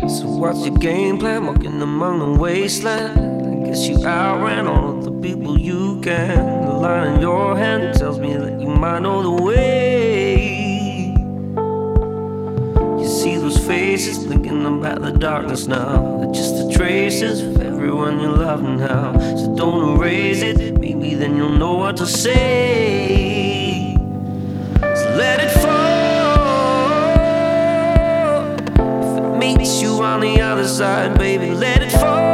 So what's your game plan? Walking among the wasteland. I guess you outran all of the people you can. The line in your hand tells me that you might know the way. You see those faces blinking about the darkness now. They're just the traces of everyone you love now. So don't erase it, maybe then you'll know what to say. So let it fall. If it meets you on the other side, baby, let it fall.